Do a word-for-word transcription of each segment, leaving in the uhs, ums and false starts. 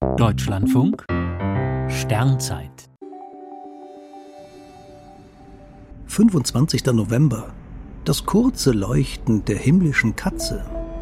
Deutschlandfunk Sternzeit fünfundzwanzigster November. Das kurze Leuchten der himmlischen Katze.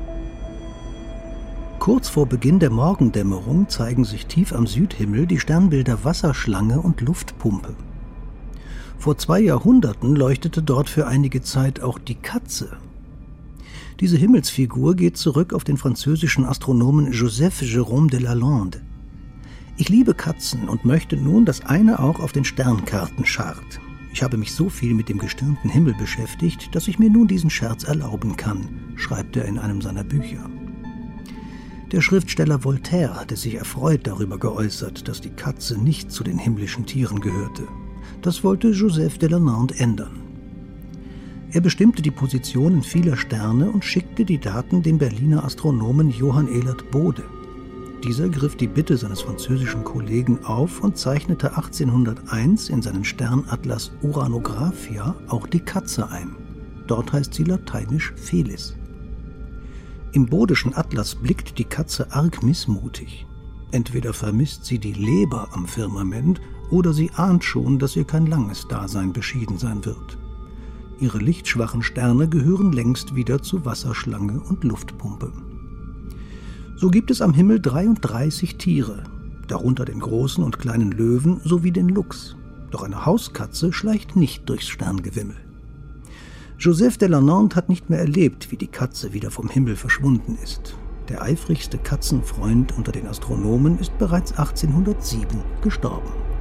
Kurz vor Beginn der Morgendämmerung zeigen sich tief am Südhimmel die Sternbilder Wasserschlange und Luftpumpe. Vor zwei Jahrhunderten leuchtete dort für einige Zeit auch die Katze. Diese Himmelsfigur geht zurück auf den französischen Astronomen Joseph Jérôme de Lalande. Ich liebe Katzen und möchte nun, dass eine auch auf den Sternkarten scharrt. Ich habe mich so viel mit dem gestirnten Himmel beschäftigt, dass ich mir nun diesen Scherz erlauben kann, schreibt er in einem seiner Bücher. Der Schriftsteller Voltaire hatte sich erfreut darüber geäußert, dass die Katze nicht zu den himmlischen Tieren gehörte. Das wollte Joseph de Lalande ändern. Er bestimmte die Positionen vieler Sterne und schickte die Daten dem Berliner Astronomen Johann Elert Bode. Dieser griff die Bitte seines französischen Kollegen auf und zeichnete achtzehnhunderteins in seinen Sternatlas Uranographia auch die Katze ein. Dort heißt sie lateinisch Felis. Im Bodeschen Atlas blickt die Katze arg missmutig. Entweder vermisst sie die Leber am Firmament oder sie ahnt schon, dass ihr kein langes Dasein beschieden sein wird. Ihre lichtschwachen Sterne gehören längst wieder zu Wasserschlange und Luftpumpe. So gibt es am Himmel dreiunddreißig Tiere, darunter den großen und kleinen Löwen sowie den Luchs. Doch eine Hauskatze schleicht nicht durchs Sterngewimmel. Joseph de Lalande hat nicht mehr erlebt, wie die Katze wieder vom Himmel verschwunden ist. Der eifrigste Katzenfreund unter den Astronomen ist bereits achtzehnhundertsieben gestorben.